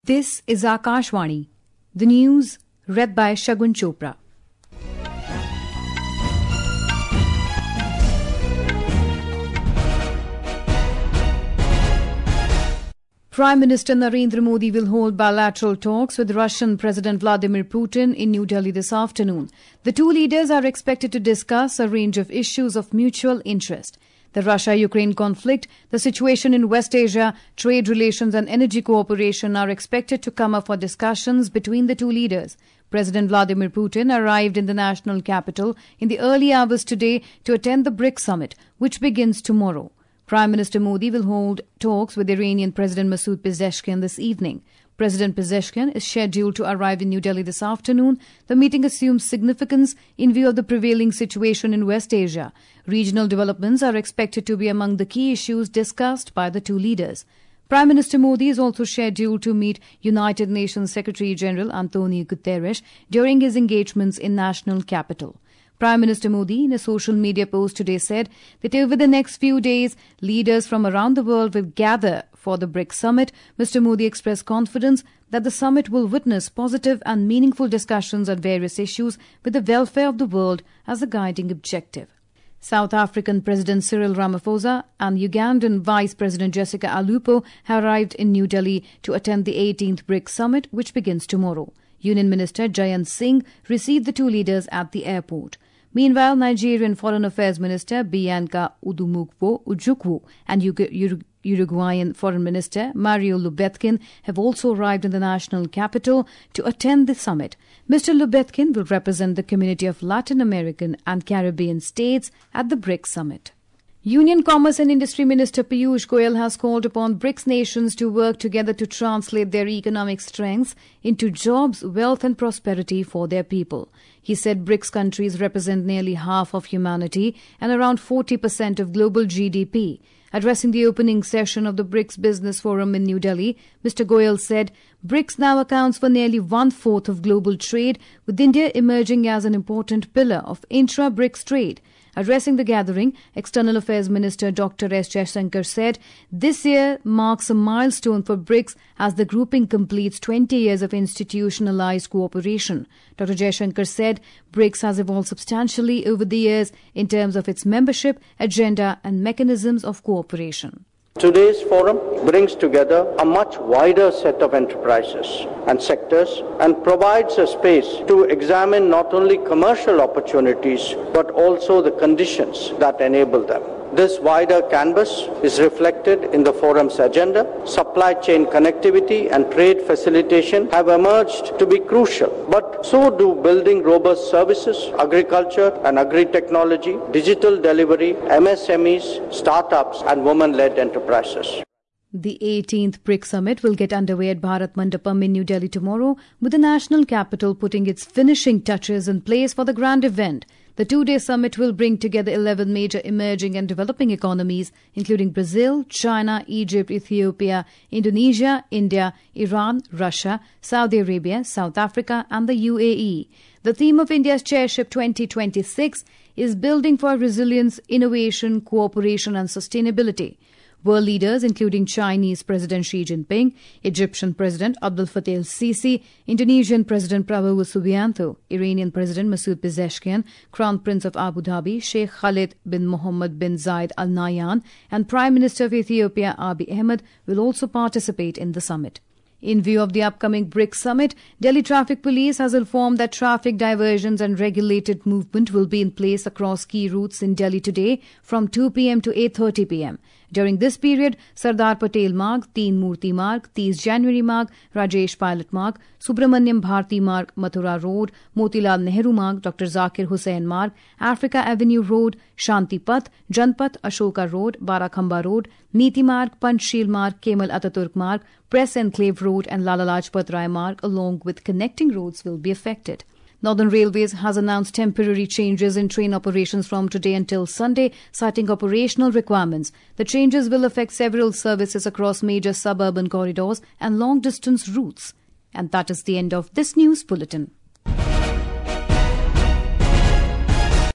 This is Akashvani. The news read by Shagun Chopra. Prime Minister Narendra Modi will hold bilateral talks with Russian President Vladimir Putin in New Delhi this afternoon. The two leaders are expected to discuss a range of issues of mutual interest. The Russia-Ukraine conflict, the situation in West Asia, trade relations and energy cooperation are expected to come up for discussions between the two leaders. President Vladimir Putin arrived in the national capital in the early hours today to attend the BRICS summit, which begins tomorrow. Prime Minister Modi will hold talks with Iranian President Masoud Pezeshkian this evening. President Pezeshkian is scheduled to arrive in New Delhi this afternoon. The meeting assumes significance in view of the prevailing situation in West Asia. Regional developments are expected to be among the key issues discussed by the two leaders. Prime Minister Modi is also scheduled to meet United Nations Secretary General Antonio Guterres during his engagements in national capital. Prime Minister Modi, in a social media post today, said that over the next few days, leaders from around the world will gather for the BRICS summit. Mr. Modi expressed confidence that the summit will witness positive and meaningful discussions on various issues with the welfare of the world as a guiding objective. South African President Cyril Ramaphosa and Ugandan Vice President Jessica Alupo have arrived in New Delhi to attend the 18th BRICS summit, which begins tomorrow. Union Minister Jayant Singh received the two leaders at the airport. Meanwhile, Nigerian Foreign Affairs Minister Bianca Ujukwu and Uruguayan Foreign Minister Mario Lubetkin have also arrived in the national capital to attend the summit. Mr. Lubetkin will represent the community of Latin American and Caribbean states at the BRICS summit. Union Commerce and Industry Minister Piyush Goyal has called upon BRICS nations to work together to translate their economic strengths into jobs, wealth and prosperity for their people. He said BRICS countries represent nearly half of humanity and around 40% of global GDP. Addressing the opening session of the BRICS Business Forum in New Delhi, Mr. Goyal said BRICS now accounts for nearly one-fourth of global trade, with India emerging as an important pillar of intra-BRICS trade. Addressing the gathering, External Affairs Minister Dr. S. Jaishankar said this year marks a milestone for BRICS as the grouping completes 20 years of institutionalized cooperation. Dr. Jaishankar said BRICS has evolved substantially over the years in terms of its membership, agenda and mechanisms of cooperation. Today's forum brings together a much wider set of enterprises and sectors and provides a space to examine not only commercial opportunities but also the conditions that enable them. This wider canvas is reflected in the forum's agenda. Supply chain connectivity and trade facilitation have emerged to be crucial, but so do building robust services, agriculture and agri-technology, digital delivery, MSMEs, startups and women-led enterprises. The 18th BRICS summit will get underway at Bharat Mandapam in New Delhi tomorrow, with the national capital putting its finishing touches in place for the grand event. The two-day summit will bring together 11 major emerging and developing economies, including Brazil, China, Egypt, Ethiopia, Indonesia, India, Iran, Russia, Saudi Arabia, South Africa and the UAE. The theme of India's Chairship 2026 is Building for Resilience, Innovation, Cooperation and Sustainability. World leaders including Chinese President Xi Jinping, Egyptian President Abdel Fattah el-Sisi, Indonesian President Prabowo Subianto, Iranian President Masoud Pezeshkian, Crown Prince of Abu Dhabi Sheikh Khalid bin Mohammed bin Zayed Al Nahyan and Prime Minister of Ethiopia Abiy Ahmed will also participate in the summit. In view of the upcoming BRICS summit, Delhi Traffic Police has informed that traffic diversions and regulated movement will be in place across key routes in Delhi today from 2 p.m. to 8:30 p.m. During this period, Sardar Patel Marg, Teen Murti Marg, 30 January Marg, Rajesh Pilot Marg, Subramanyam Bharti Marg, Mathura Road, Motilal Nehru Marg, Dr. Zakir Hussain Marg, Africa Avenue Road, Shanti Path, Janpath, Ashoka Road, Barakhamba Road, Niti Marg, Panchsheel Marg, Kemal Ataturk Marg, Press Enclave Road and Lala Lajpat Rai Marg along with connecting roads will be affected. Northern Railways has announced temporary changes in train operations from today until Sunday, citing operational requirements. The changes will affect several services across major suburban corridors and long-distance routes. And that is the end of this news bulletin.